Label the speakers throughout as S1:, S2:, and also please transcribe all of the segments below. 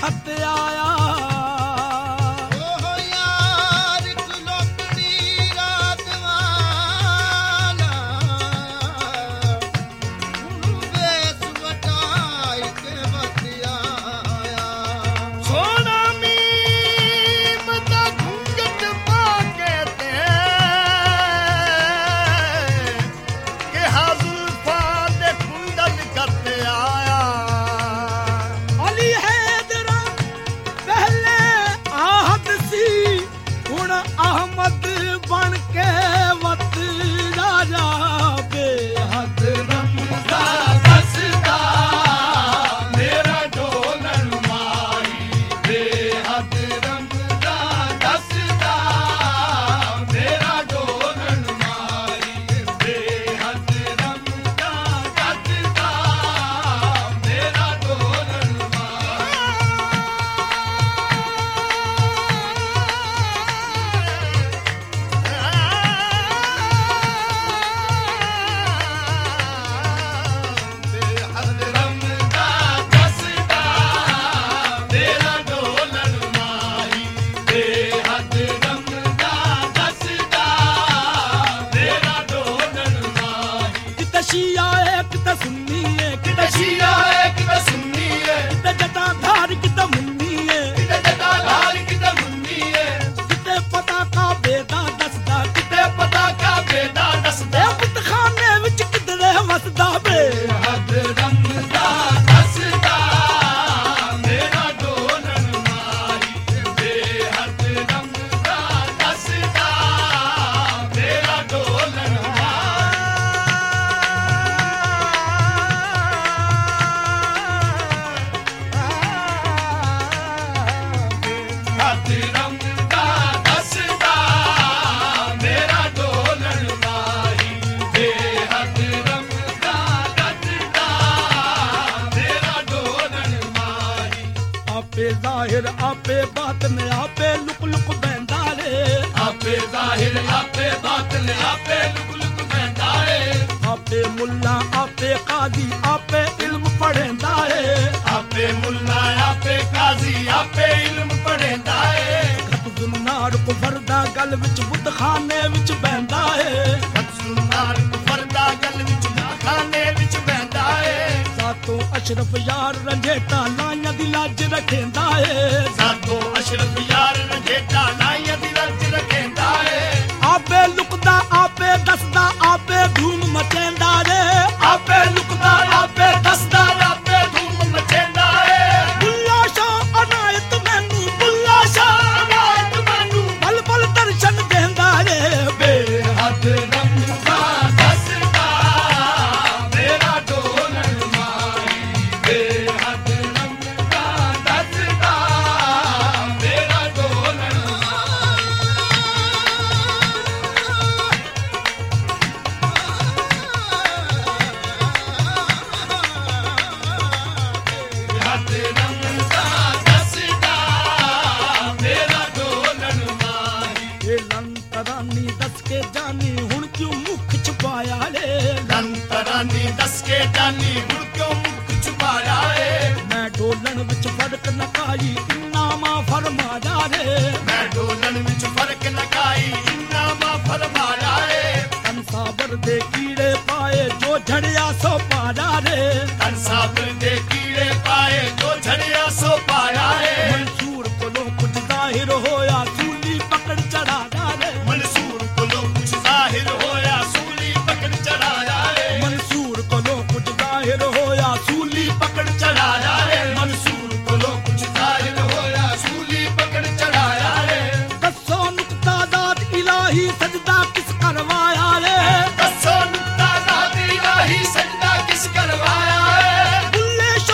S1: बेहद आया आपे बातन आपे लुक लुक बहंदा रे आपे जाहिर आपे बातन आपे लुक लुक बहंदा रे आपे मुल्ला आपे काजी आपे इल्म पढ़ेंदा रे आपे मुल्ला आपे काजी आपे इल्म पढ़ेंदा रे खत सुनार को फरदा गल विच बुत खाने विच बहंदा रे खत सुनार को फरदा गल विच बुत खाने विच बहंदा रे सातो अशरफ यार रंजेटा लाया दी लाज रखेंदा है सातो अशरफ यार रंजेटा लाया दी लाज रखेंदा है आपे लुकदा आपे दसदा आपे धूम मचेंदा रे आपे लुकदा आपे दसदा आपे धूम मचेंदा है बुल्ला शाह अनायत मैनू बुल्ला शाह अनायत मैनू बल बल दर्शन देंदा रे बेहद रंगा दसदा मेरा डोलन माई बेहद रंगा दसदा मेरा डोलन बेहद रंगा दसदा मेरा डोलन माई लंतरानी दस के जानी हुण क्यों मुख छुपाया रे लंतरानी दस के जानी हुण क्यों मुख छुपाया रे मैं डोलन विच फर्क न काई इन्ना मां फरमाया रे मैं डोलन विच फर्क न काई इन्ना मां फरमाया रे कन साबर दे कीड़े पाए जो झड़िया सो पाया रे कन साबर दे कीड़े पाए जो झड़िया सो पाया रे मंसूर कोलों कुछ जाहिर होया सूली पकड़ चढ़ाया रे मंसूर कोलों कुछ जाहिर होया सूली पकड़ चढ़ाया रे मंसूर कोलों कुछ जाहिर होया सूली पकड़ चढ़ाया रे मंसूर कोलों कुछ जाहिर होया सूली पकड़ चढ़ाया रे दसो नुक्ता दात इलाही सजदा किस करवाया रे दसो नुक्ता दात इलाही सजदा किस करवाया रे बुल्ले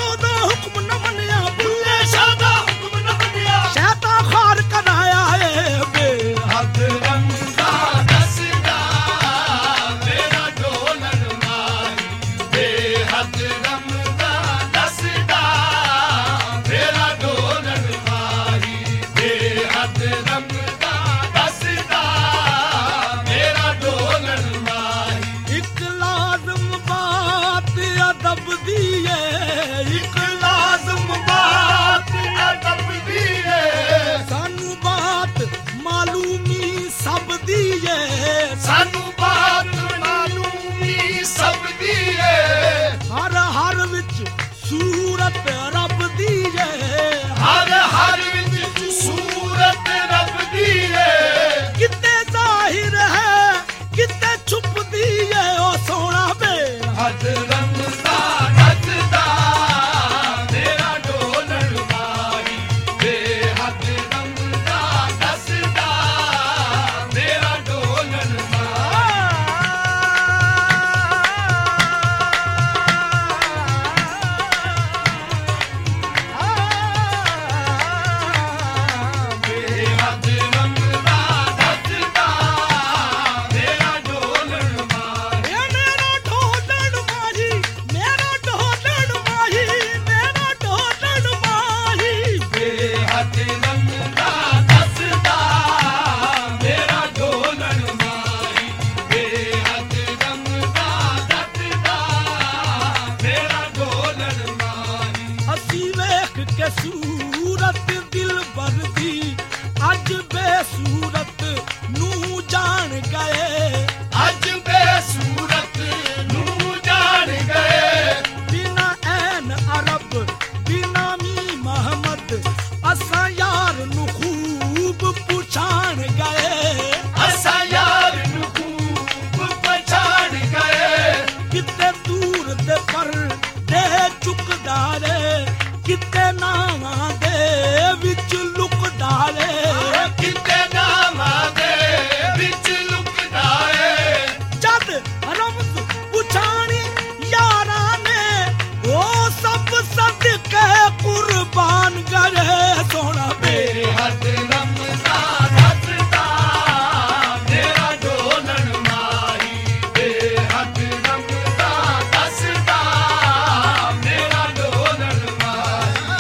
S1: के सूरत दिल बरदी अज बेसूरत नू जान गए
S2: अज बेसूरत नू जान गए
S1: बिना ऐन अरब बिना मी मोहम्मद असा यार नू खूब पुछाण गए
S2: असा यार नू खूब पहचान गए
S1: किते दूर दे पर दे चुकदा रे किते नावां दे विच लुकदा रे
S2: किते नावां दे विच लुकदा रे
S1: जद रमज पुछाणी यारां ने ओ सब सदके कुर्बान करे सोना
S2: बेहद रमज़ान हसदा मेरा डोलन माही बेहद रमज़ान हसदा मेरा डोलन माही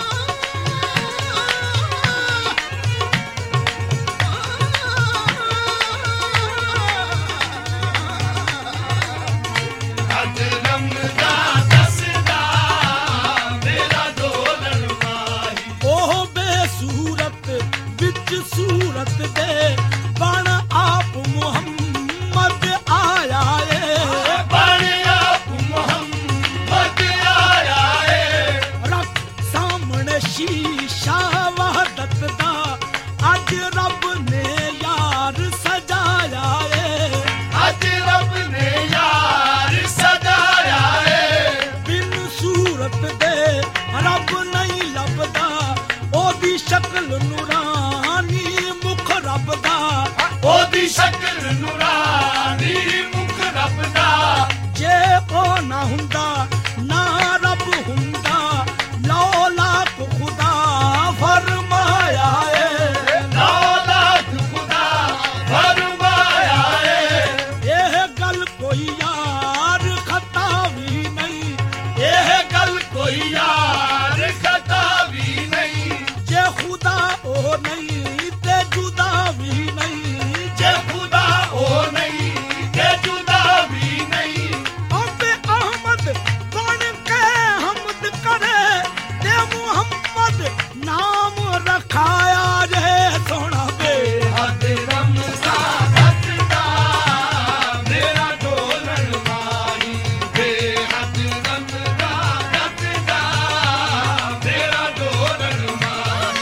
S2: हद रमज़ान हसदा मेरा डोलन माही
S1: ओह बेसूरत विच सूरत दे बण आप मुहम्मद आया ए
S2: बण आप मुहम्मद आया है
S1: रख सामने शीशा वहदत दा अज रब ने यार सजाया ए
S2: अज रब ने यार सजाया है
S1: बिन सूरत दे रब नहीं लभदा ओदी शक्ल नूरानी मुख रब दा
S2: ओदी शक्ल नूरानी मुख रब दा
S1: जे ओ ना हुंदा ना रब हुंदा लौलाक खुदा फरमाया ए
S2: लौलाक खुदा फरमाया है
S1: एह गल कोई यार खता भी नहीं
S2: यह गल कोई यार खता भी नहीं
S1: जे खुदा ओ नहीं ते जुदा भी नहीं
S2: जे खुदा ओ नहीं जे जुदा भी नहीं
S1: अबे अहमद बन के हमद करे ते मुहम्मद नाम रखाया रे सोना बे
S2: बेहद रमज़ान हसदा मेरा डोलन माही बेहद रमज़ान हसदा मेरा डोलन माही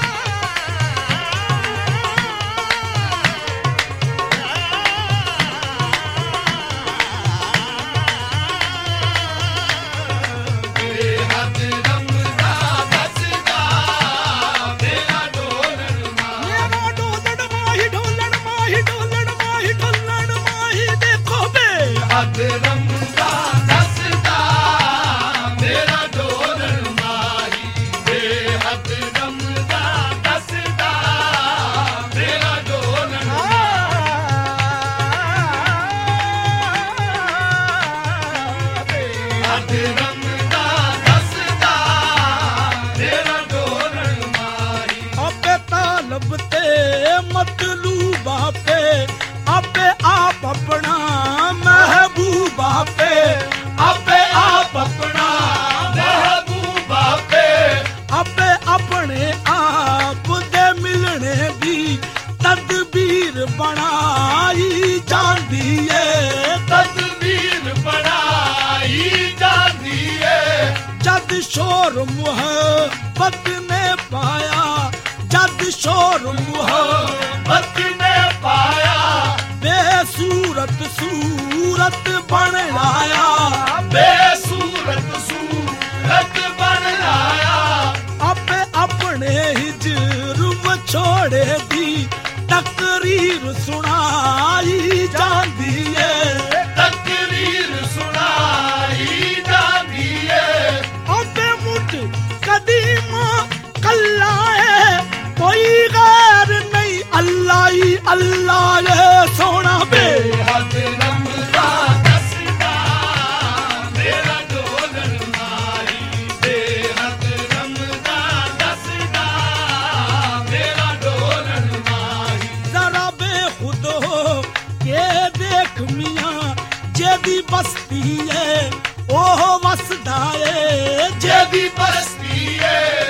S2: बेहद रमज़ान हसदा मेरा डोलन माही
S1: मेरा डोलन माही ढोलन माही ढोलन माही ढोलन माही देखो बे
S2: बेहद रमज़ान हसदा मेरा डोलन माही बेहद रमज़ान हसदा मेरा डोलन बेहद रमज़ान हसदा मेरा डोलन माही
S1: आपे तालब ते मतलूब आपे आपे आप अपना महबूब आपे
S2: आपे आप अपना महबूबा पे
S1: आपे अपने आप दे मिलने दी तदबीर बनाई जांदी है
S2: तदबीर बनाई जाती है
S1: जद शोर मुहब्बत ने पाया जद शोर मुहब्बत
S2: ने पाया
S1: बेसूरत सूरत बन लाया
S2: बेसूरत सूरत बन लाया
S1: आपे अपने हिजर छोड़े दी तकरीर सुनाई जाती है
S2: तकरीर सुनाई जाती है
S1: आपे मुठ कदीमा कल्ला है कोई गैर नहीं अल्लाह ही अल्लाह है सोना बे
S2: बेहद रमज़ान हसदा मेरा डोलन माही बेहद रमज़ान हसदा मेरा डोलन माही
S1: जरा बेखुद हो के देख मियां जेदी बस्ती है ओह वसदा है
S2: जेदी बस्ती है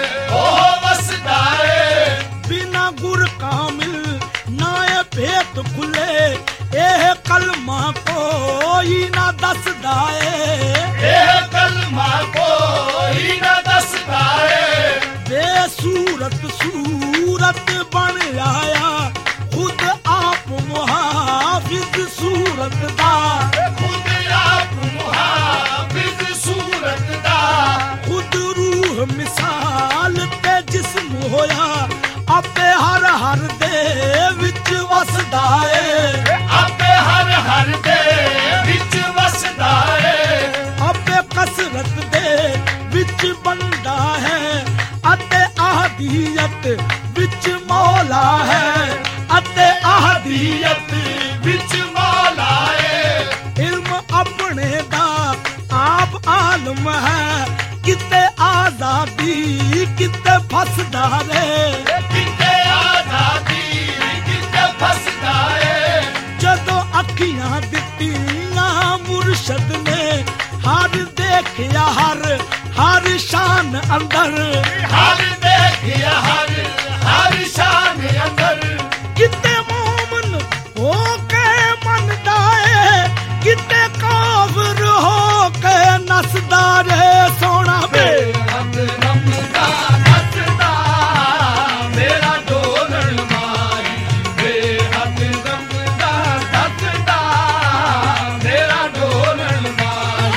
S1: ਵਸਦਾ ਏ
S2: ਆਪੇ ਹਰ ਹਰ ਦੇ ਵਿੱਚ ਵਸਦਾ ਏ
S1: ਆਪੇ ਕਸਰਤ ਦੇ ਵਿੱਚ ਬੰਦਾ ਹੈ ਅਤੇ ਆਹਦੀਅਤ ਵਿੱਚ ਮੌਲਾ ਹੈ ਅਤੇ ਆਹਦੀਅਤ
S2: ਵਿੱਚ ਮੌਲਾ ਏ
S1: ਇਲਮ ਆਪਣੇ ਦਾ ਆਪ ਆਲਮ ਹੈ ਕਿਤੇ ਆਜ਼ਾਦੀ ਕਿਤੇ ਫਸਦਾ ਰੇ
S2: ਕਿਤੇ ਆਜ਼ਾਦੀ ਕਿਤੇ ਫਸਦਾ ਏ
S1: ਜਦੋਂ ਅੱਖੀਆਂ ਦਿੱਤੀਆਂ ਮੁਰਸ਼ਦ ਨੇ ਹਰ ਦੇਖਿਆ ਹਰ ਸ਼ਾਨ ਅੰਦਰ
S2: ਹਰ ਦੇਖਿਆ ਹਰ ਸ਼ਾਨ ਅੰਦਰ
S1: ਕਿਤੇ ਮੂਮਨ ਹੋ ਕੇ ਮੰਨਦਾ ਏ ਕਿਤੇ ਕਾਫਰ ਹੋ ਕੇ ਨਸਦਾ ਰੇ ਸੋਹਣਾ ਵੇ
S2: ਹੱਥ ਰਮਦਾ ਨੱਚਦਾ ਮੇਰਾ ਢੋਲਣ ਮਾਈ ਵੇ ਹੱਥ ਰਮਦਾ ਨੱਚਦਾ ਮੇਰਾ ਢੋਲਣ ਮਾਈ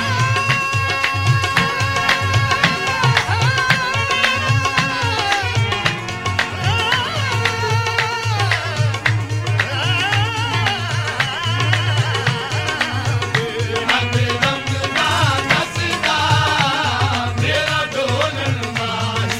S2: ਹੱਥ ਰਮਦਾ ਨੱਚਦਾ ਮੇਰਾ ਢੋਲਣ ਮਾਈ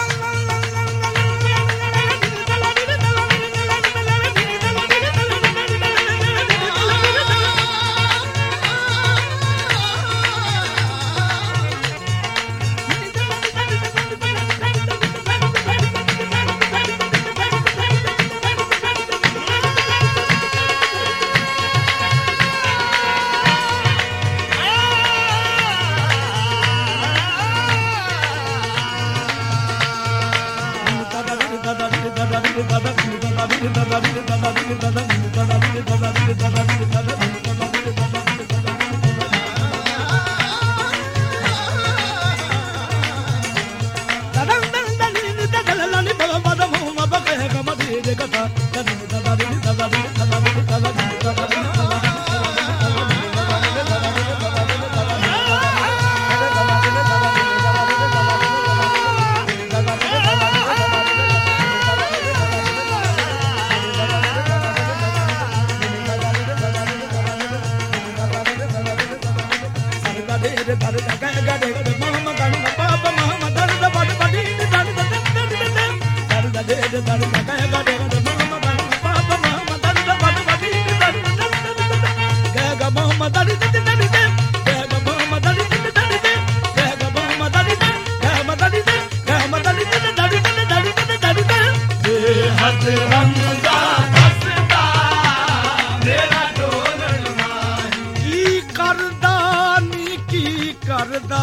S2: ਹੱਥ ਰਮਦਾ ਨੱਚਦਾ ਮੇਰਾ ਢੋਲਣ ਮਾਈ
S1: ਕੀ ਕਰਦਾ ਨੀ ਕੀ ਕਰਦਾ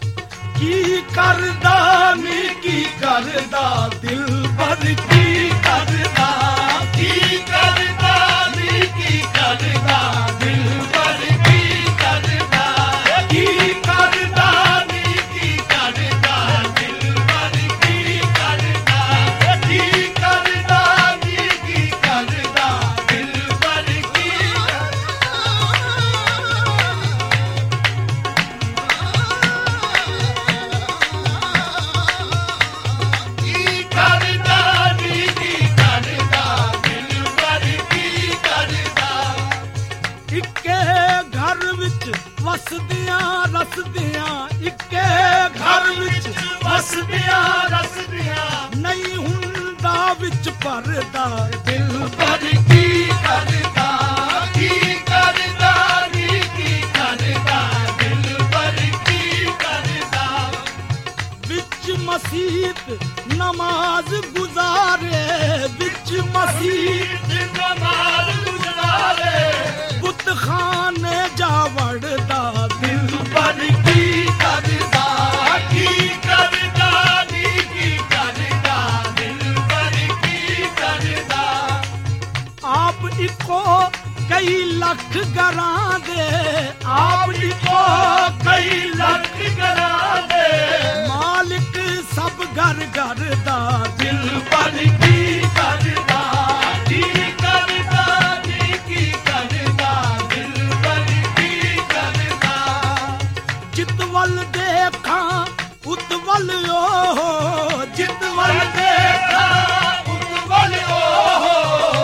S1: ਕੀ ਕਰਦਾ ਨੀ ਕੀ ਕਰਦਾ ਦਿਲ ਭਰ ਕੀ ਕਰਦਾ
S2: ਕੀ ਕਰਦਾ ਨੀ ਕੀ ਕਰਦਾ ਦਿਲ ਭਰ ਕੀ ਕਰਦਾ ਕੀ ਕਰਦਾ ਨੀ ਕੀ ਕਰਦਾ ਦਿਲ ਭਰ ਕੀ ਕਰਦਾ ਕੀ ਕਰਦਾ ਨੀ ਕੀ ਕਰਦਾ ਦਿਲ ਭਰ ਕੀ ਕੀ ਕਰਦਾ ਨੀ ਕੀ ਕਰਦਾ ਦਿਲ ਭਰ ਕੀ ਕਰਦਾ
S1: ਇੱਕੇ ਘਰ ਵਿੱਚ ਵਸਦਿਆਂ ਰਸਦਿਆਂ ਇੱਕੇ
S2: ਘਰ ਵਿੱਚ ਵਸਦਿਆਂ ਰਸਦਿਆਂ
S1: ਨਹੀਂ ਹੁੰਦਾ ਵਿੱਚ ਭਰਦਾ
S2: ਦਿਲ ਭਰ ਕੀ ਕਰਦਾ ਕੀ ਕਰਦਾ ਨੀ ਕੀ ਕਰਦਾ ਦਿਲ ਭਰ ਕੀ ਕਰਦਾ
S1: ਵਿੱਚ ਮਸੀਤ ਨਮਾਜ਼ ਗੁਜ਼ਾਰੇ ਵਿੱਚ ਮਸੀਤ
S2: ਨਮਾਜ਼ ਗੁਜ਼ਾਰੇ
S1: ਬੁੱਤਖਾਨੇ ਜਾ ਵੜਦਾ ਦਿਲ
S2: ਭਰ ਕੀ ਕਰਦਾ ਕੀ ਕਰਦਾ ਨੀ ਕੀ ਕਰਦਾ ਦਿਲ ਭਰ ਕੀ ਕਰਦਾ
S1: ਆਪ ਇੱਕੋ ਕਈ ਲੱਖ ਘਰਾਂ ਦੇ ਆਪ ਇੱਕੋ
S2: ਕਈ ਲੱਖ ਘਰਾਂ ਦੇ
S1: ਮਾਲਿਕ ਸਭ ਘਰ ਘਰ ਦਾ
S2: ਦਿਲ ਭਰ ਕੀ ਕਰਦਾ ਕੀ ਕਰਦਾ ਨੀ ਕੀ ਕਰਦਾ ਦਿਲ ਭਰ ਕੀ ਕਰਦਾ
S1: ਜਿਤ ਵੱਲ ਦੇਖਾਂ ਉਤ ਵੱਲ ਓ ਜਿਤ ਵੱਲ
S2: ਦੇਖਾ ਉਤਵਲ ਓ
S1: ਹਰ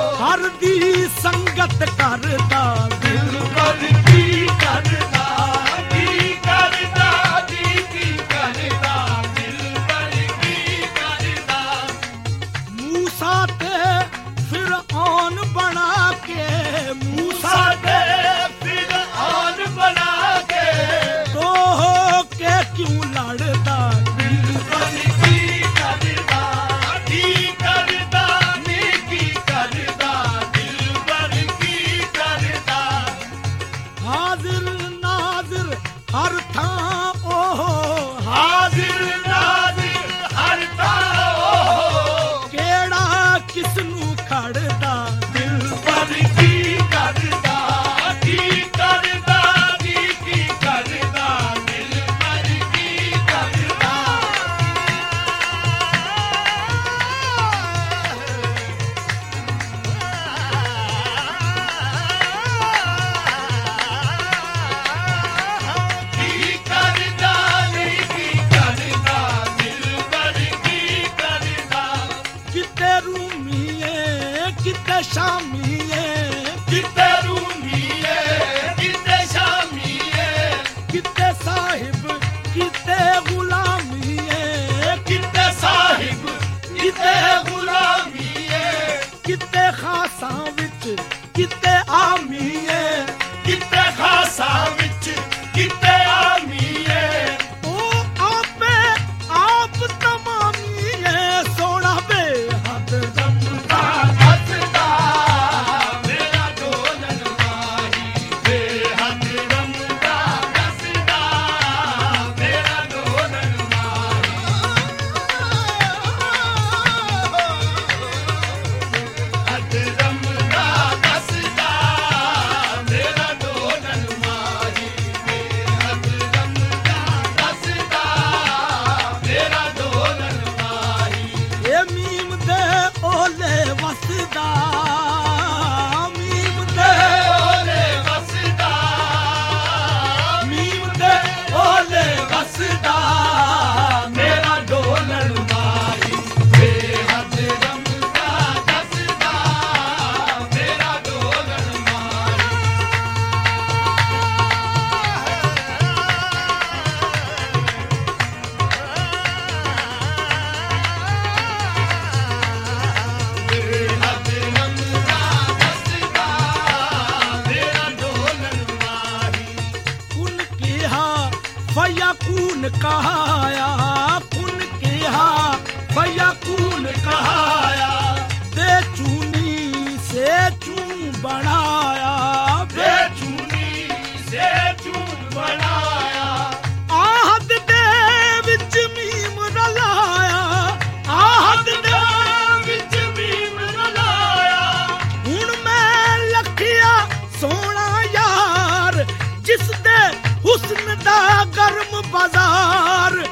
S1: ਦੀ ਸੰਗਤ ਕਰਦਾ
S2: ਦਿਲਬਰ ਕੀ ਕਰਦਾ ਕੀ ਕਰਦਾ ਜੀ ਕੀ ਕਰਦਾ ਦਿਲਬਰ ਕੀ ਕਰਦਾ
S1: ਮੂਸਾ ਤੇ ਫਿਰੌਨ ਬਣਾ ਕੇ ਮੂਸਾ
S2: ਤੇ ਫਿਰੌਨ ਬਣਾ ਕੇ
S1: ਤੋ ਹੋ ਕੇ ਕਿਉਂ ਲੜਦਾ
S2: ਦਿਲਬਰ ਕੀ ਕਰਦਾ ਕੀ ਕਰਦਾ ਨੀ ਕੀ ਕਰਦਾ ਦਿਲਬਰ ਕੀ ਕਰਦਾ
S1: ਹਾਜ਼ਰ ਨਾਜ਼ਰ ਹਰ ਥਾਂ ਉਹ
S2: ਹਾਜ਼ਰ ਨਾਜ਼ਰ ਹਰ ਥਾਂ ਉਹ
S1: ਕਿਹੜਾ ਕਿਸ ਨੂੰ ਖੜਦਾ
S2: ਦਿਲਬਰ ਕੀ ਕਰਦਾ ਕੀ ਕਰਦਾ ਜੀ ਕੀ ਕਰਦਾ ਦਿਲਬਰ ਕੀ ਕਰਦਾ ਕੀ ਕਰਦਾ ਨਹੀਂ ਕੀ ਕਰਦਾ ਦਿਲਬਰ ਕੀ ਕਰਦਾ
S1: ਕਿਤੇ ਰੂਮੀਏ ਕਿਤੇ ਸ਼ਾਮੀਏ
S2: ਕਿਤੇ ਰੂਮੀਏ ਕਿਤੇ ਸ਼ਾਮੀਏ
S1: ਕਿਤੇ ਸਾਹਿਬ ਕਿਤੇ ਗੁਲਾਮੀਏ
S2: ਕਿਤੇ ਸਾਹਿਬ ਕਿਤੇ ਗੁਲਾਮੀਏ
S1: ਕਿਤੇ ਖਾਸਾਂ ਵਿੱਚ ਕਿਤੇ ਆਮੀਏ
S2: ਕਿਤੇ ਖਾਸਾਂ ਵਿੱਚ ਕਿਤੇ ਆਮੀਏ
S1: ਉਹ ਆਪੇ ਆਪ ਤਮਾਮੀਏ ਸੋਹਣਾ ਬੇਹੱਦ
S2: ਰਮਦਾ ਹੱਸਦਾ ਮੇਰਾ ਢੋਲਨ ਮਾਹੀ ਬੇਹੱਦ ਰਮਦਾ ਹੱਸਦਾ ਮੇਰਾ ਢੋਲਨ ਮਾਹੀ ਹੱਦ ਰਮਦਾ ਹੱਸਦਾ ਮੇਰਾ ਢੋਲਨ ਮਾਹੀ ਬੇਹੱਦ ਰਮਦਾ ਹੱਸਦਾ ਮੇਰਾ ਢੋਲਨ ਮਾਹੀ
S1: ਇਹ ਮੀਮ ਦੇ ਓਲੇ ਵਸਦਾ ਮੀਮ ਦੇ
S2: ਓਲੇ ਵਸਦਾ
S1: ਮੀਮ ਦੇ ਓਲੇ
S2: ਵਸਦਾ ਮੇਰਾ ਢੋਲਣ ਮਾਹੀ ਬੇਹੱਦ ਰਮਦਾ ਦੱਸਦਾ ਮੇਰਾ ਢੋਲਣ ਮਾਹੀ ਬੇਹੱਦ ਰਮਦਾ ਦੱਸਦਾ ਮੇਰਾ ਢੋਲਣ ਮਾਹੀ
S1: ਕੁਨ ਕਿਹਾ ਫਯਕੂਨ ਕਹਾਇਆ ਕੁਨ ਕਿਹਾ ਫਯਕੂਨ ਕਹਾਇਆ ਤੇ ਚੂਨੀ ਸੇ ਚੂੰ ਬਣਾਇਆ
S2: ਬੇਚੂਨੀ ਸੇ ਚੂਨ ਬਣਾਇਆ
S1: ਆਹਦ ਦੇ ਵਿੱਚ ਮੀਮ ਰਲਾਇਆ ਆਹਦ ਦੇ
S2: ਵਿੱਚ ਮੀਮ ਰਲਾਇਆ
S1: ਹੁਣ ਮੈਂ ਲਖਿਆ ਸੋਹਣਾ ਯਾਰ ਜਿਸ ਦੇ ਹੁਸਨ ਦਾ ਗਰਮ ਬਾਜ਼ਾਰ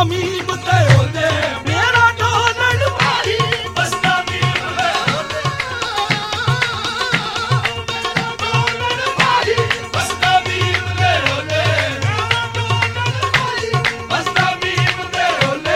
S1: मीम ते ओले मेरा ढोलण माही
S2: बसदा मीम दे ओले ढोलण माही बसदा मीम दे ओले बसदा मीम दे ओले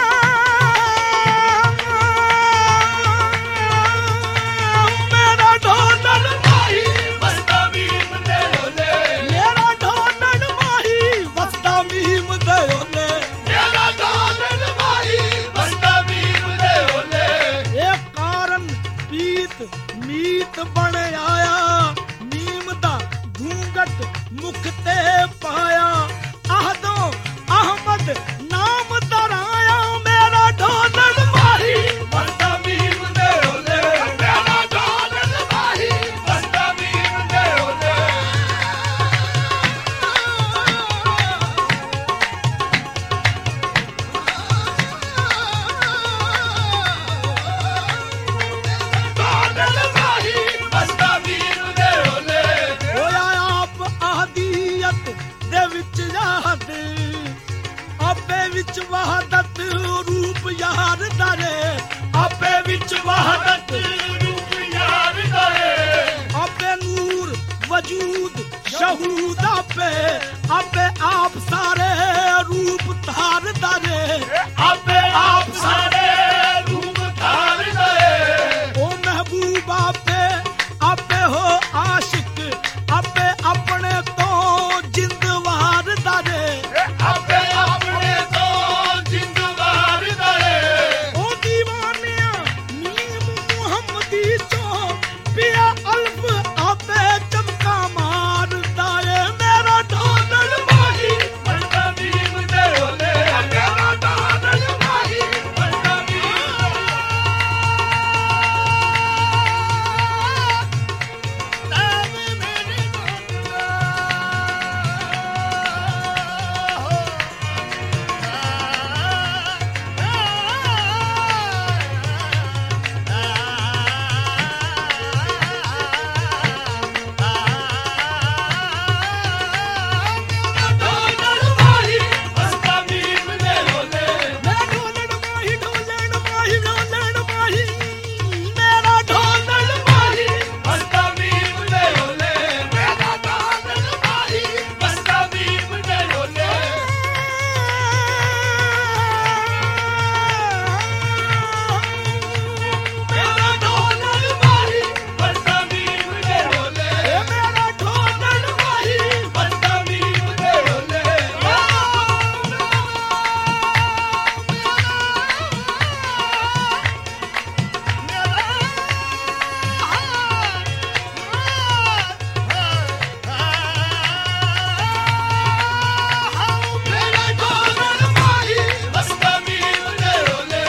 S1: मेरा ढोलण माही
S2: बसदा मीम दे ओले
S1: मेरा ढोलण माही वसदा मीम ते ओले
S2: मेरा ढोलण माही बसदा मीम दे ओले
S1: ਇਹ ਕਾਰਨ ਪੀਤ ਮੀਤ ਬਣ ਆਇਆ ਨੀਮ ਦਾ ਘੂੰਗਟ ਮੁਖ ਤੇ ਪਾਇਆ ਆਹਦੋਂ ਅਹਮਦ ਨਾਮ ਦਰਾਇਆ ਮੇਰਾ ਢੋਲਣ ਮਾਹੀ
S2: बसदा मीम दे ओले मेरा ढोलण माही बसदा मीम दे ओले ढोलण माही बसदा मीम दे ओले
S1: ਹੋਇਆ ਆਪ ਆਹਦੀਅਤ ਦੇ ਵਿੱਚ ਯਾਦ ਆਪੇ ਵਿੱਚ ਵਹਦਤ ਰੂਪ ਯਾਰ ਦਰੇ
S2: ਆਪੇ ਵਿੱਚ ਵਹਦਤ ਰੂਪ ਯਾਰ ਦਰੇ
S1: ਆਪੇ ਨੂਰ ਵਜੂਦ ਸ਼ਹੂਦ ਆਪੇ ਆਪ ਸਾਰੇ ਰੂਪ ਧਾਰ ਦਰੇ
S2: ਆਪੇ ਆਪ ਸਾਰੇ ਰੂਪ ਧਾਰ ਦਰੇ
S1: ਉਹ ਮਹਿਬੂਬ ਆਪੇ ਹੋ ਆਸ਼ਿਕ ਆਪੇ ਆਪਣੇ ਤੋਂ ਜਿੰਦਵਾਰ ਦਰੇ
S2: ਆਪੇ ਆਪਣੇ ਤੋਂ ਜਿੰਦਵਾਰ ਦਰੇ
S1: ਉਹ ਦੀਵਾਨਿਆਂ ਨੀਮ ਮੁਹੰਮਦੀ ਚੋਂ ਪਿਆ ਅਲਫ ਆਪੇ ਚਮਕਾ ਮਾਰਦਾ ਏ ਮੇਰਾ ਢੋਲਣ ਮਾਹੀ
S2: ਬਸਦਾ ਮੀਮ ਦੇ ਓਲੇ ਮੇਰਾ ਢੋਲਣ ਮਾਹੀ ਬਸਦਾ ਮੀਮ ਢੋਲਣ ਮਾਹੀ ਬਸਦਾ ਮੀਮ ਦੇ ਓਲੇ
S1: ਮੇਰਾ ਢੋਲਣ ਮਾਹੀ ਢੋਲਣ ਮਾਹੀ ਢੋਲਣ ਮਾਹੀ ਮੇਰਾ ਢੋਲਣ ਮਾਹੀ
S2: ਬਸਦਾ ਮੀਮ ਦੇ ਓਲੇ ਮੇਰਾ ਢੋਲਣ ਮਾਹੀ ਬਸਦਾ ਮੀਮ ਦੇ ਓਲੇ ਮੇਰਾ ਢੋਲਣ ਮਾਹੀ ਬਸਦਾ ਮੀਮ ਦੇ ਓਲੇ
S1: ਏ ਮੇਰਾ ਢੋਲਣ ਮਾਹੀ
S2: ਬਸਦਾ ਮੀਮ ਦੇ ਓਲੇ ਮੇਰਾ ਢੋਲਣ ਮਾਹੀ ਬਸਦਾ ਮੀਮ ਦੇ ਓਲੇ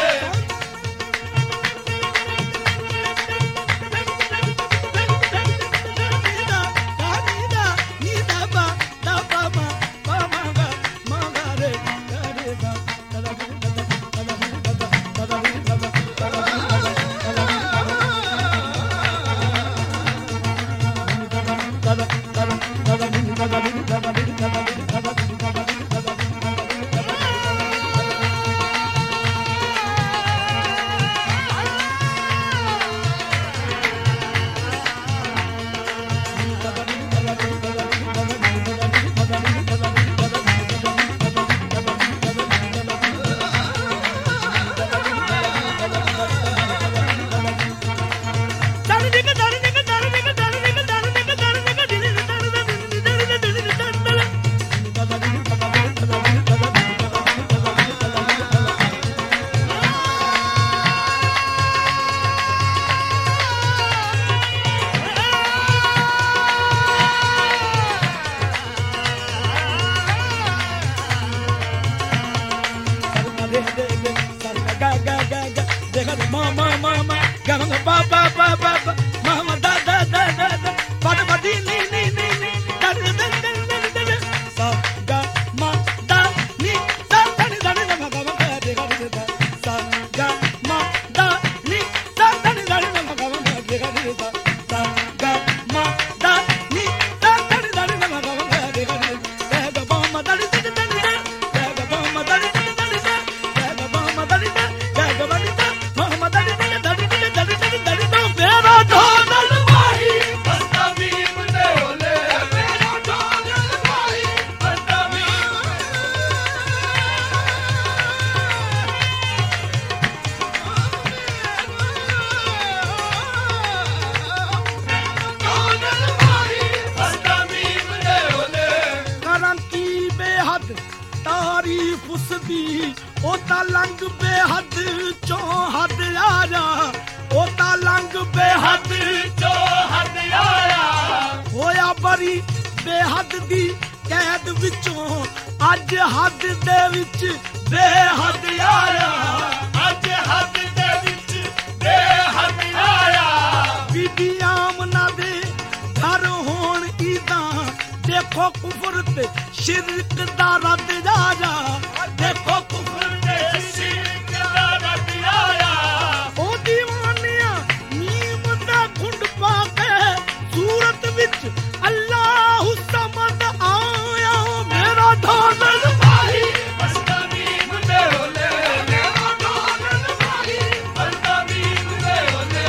S1: ਦੀ ਕੈਦ ਵਿੱਚੋਂ ਅੱਜ ਹੱਦ ਦੇ ਵਿੱਚ ਬੇਹੱਦ ਆਇਆ
S2: ਅੱਜ ਹੱਦ ਦੇ ਵਿੱਚ ਬੇਹੱਦ ਆਇਆ
S1: ਬੀਬੀ ਆਮਨਾ ਦੇ ਘਰ ਹੋਣ ਈਦਾਂ ਦੇਖੋ ਕੁਫਰ ਤੇ ਸ਼ਿਰਕ ਦਾ ਰੱਦ ਆਇਆ ਦੇਖੋ ਕੁਫਰ ਤੇ
S2: ਸ਼ਿਰਕ ਦਾ ਰੱਦ ਆਇਆ
S1: ਉਹ ਦੀਵਾਨਿਆਂ ਨੀਮ ਦਾ ਖੁੰਡ ਪਾ ਕੇ ਸੂਰਤ ਵਿੱਚ ਅੱਲਾਹੁ ਸਮਦ ਆਇਆ ਮੇਰਾ ਢੋਲਣ
S2: ਮਾਹੀ ਬਸਤਾ ਬੀਬ ਦੇ ਹੋਲੇ ਮੇਰਾ ਢੋਲਣ ਮਾਹੀ ਬਸਤਾ ਬੀਬ ਦੇ ਹੋਲੇ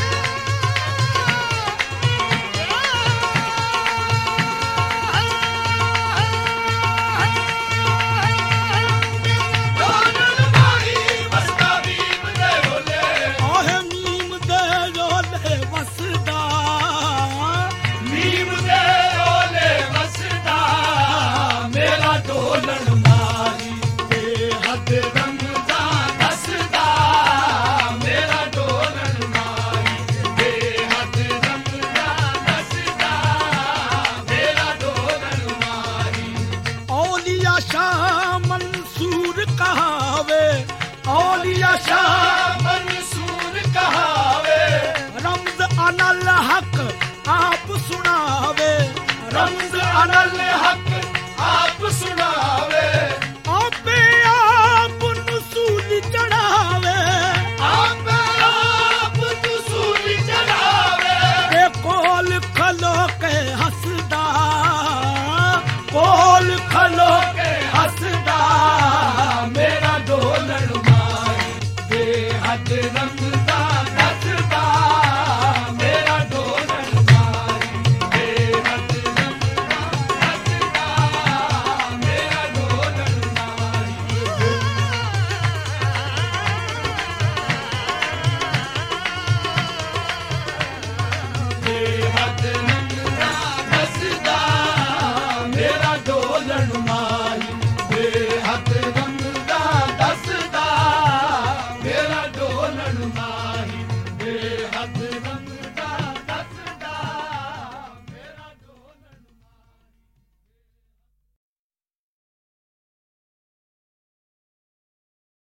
S2: ਢੋਲਣ ਮਾਹੀ ਬਸਤਾ ਬੀਬ ਦੇ ਹੋਲੇ
S1: ਆਹ ਨੀਮ ਦੇ ਢੋਲੇ ਵਸਦਾ
S2: ਨੀਮ ਦੇ ਹੋਲੇ ਵਸਦਾ ਮੇਰਾ ਢੋਲਣ ਮਾਹੀ ਬੇਹੱਦ ਰੰਗਦਾ ਦੱਸਦਾ ਮੇਰਾ ਢੋਲਣ ਮਾਹੀ ਬੇਹੱਦ ਰੰਗਦਾ ਦੱਸਦਾ ਮੇਰਾ ਢੋਲਣ ਮਾਹੀ
S1: औलिया शाह मंसूर कहावे औलिया शाह
S2: ਮਨਸੂਰ ਕਹਾਵੇ
S1: रमज अनल हक आप सुनावे
S2: ਰਮਜ਼ ਅਨਲ